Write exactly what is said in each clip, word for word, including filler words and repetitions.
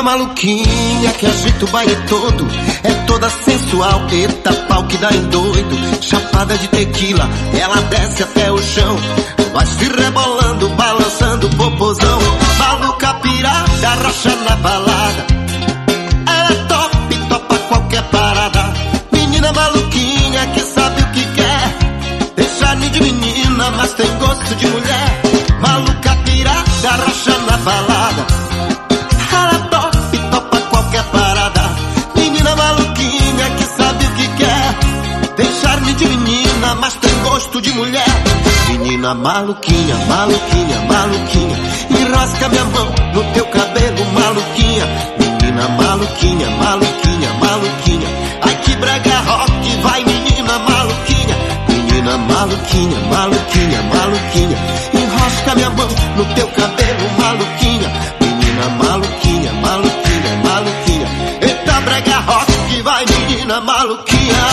Menina maluquinha que agita o baile todo, é toda sensual, eita pau que dá em doido. Chapada de tequila, ela desce até o chão, vai se rebolando, balançando o popozão. Maluca pirada, racha na balada, ela é top, topa qualquer parada. Menina maluquinha que sabe o que quer, tem charme de menina, mas tem gosto de mulher. Maluca pirada, racha na balada, ela é top, topa qualquer parada. Menina maluquinha que sabe o que quer, tem charme de menina, mas tem gosto de mulher. Menina maluquinha, maluquinha, maluquinha, enrosca minha mão no teu cabelo, maluquinha. Menina maluquinha, maluquinha, maluquinha, ai que brega rock, vai menina maluquinha. Menina maluquinha, maluquinha, maluquinha, enrosca minha mão no teu cabelo, maluquinha. Menina maluquinha, maluquinha, maluquinha, eita brega rock, vai menina maluquinha.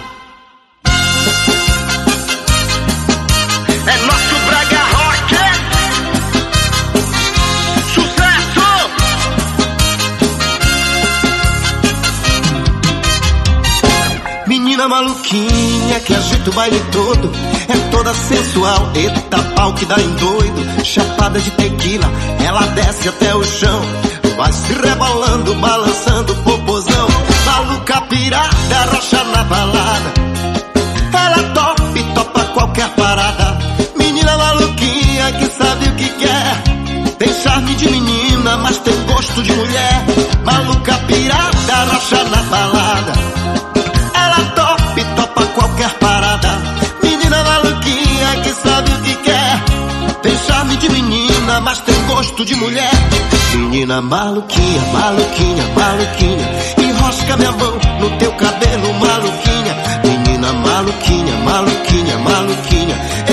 É nosso brega rock, sucesso! Menina maluquinha que agita o baile todo, é toda sensual, eita pau que dá em doido. Chapada de tequila, ela desce até o chão, vai se rebolando, balançando o popozão. Maluca pirada, rocha na balada, ela é top, topa qualquer parada. Menina maluquinha que sabe o que quer, tem charme de menina, mas tem gosto de mulher. Maluca pirada, rocha na balada, ela é top, topa qualquer parada. Menina maluquinha que sabe o que quer, tem charme de menina, mas tem gosto de mulher. Menina maluquinha, maluquinha, maluquinha, enrosca minha mão no teu cabelo, maluquinha. Menina maluquinha, maluquinha, maluquinha,